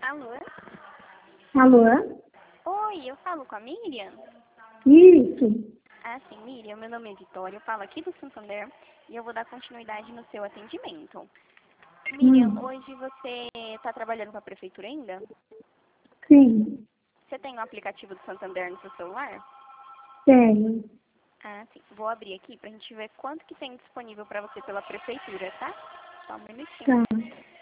Alô? Alô? Oi, eu falo com a Miriam? Isso. Ah, sim, Miriam, meu nome é Vitória, eu falo aqui do Santander e eu vou dar continuidade no seu atendimento. Miriam, hoje você está trabalhando com a prefeitura ainda? Sim, Você tem o aplicativo do Santander no seu celular? tenho. Ah, sim. Vou abrir aqui pra gente ver quanto que tem disponível para você pela prefeitura, tá? Só um minutinho. Tá.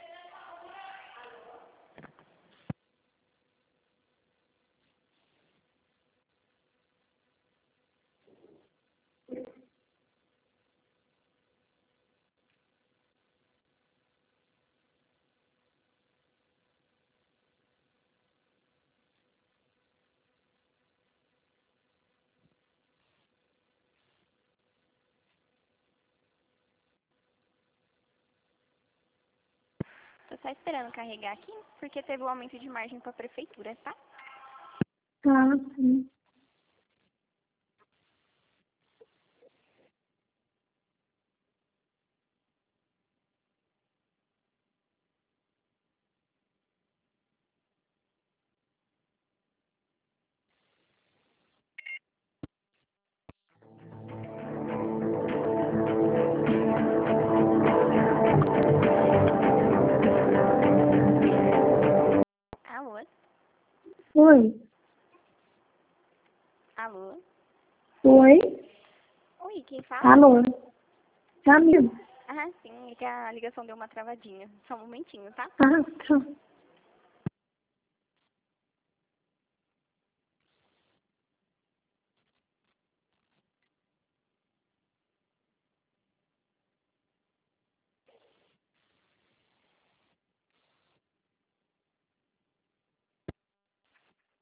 Tô só esperando carregar aqui, porque teve um aumento de margem para a prefeitura, tá? Tá, sim. Alô? Oi. Alô? Oi. Oi, quem fala? Alô. Camila. Ah, sim, é que a ligação deu uma travadinha. Só um momentinho, tá? Ah, tá.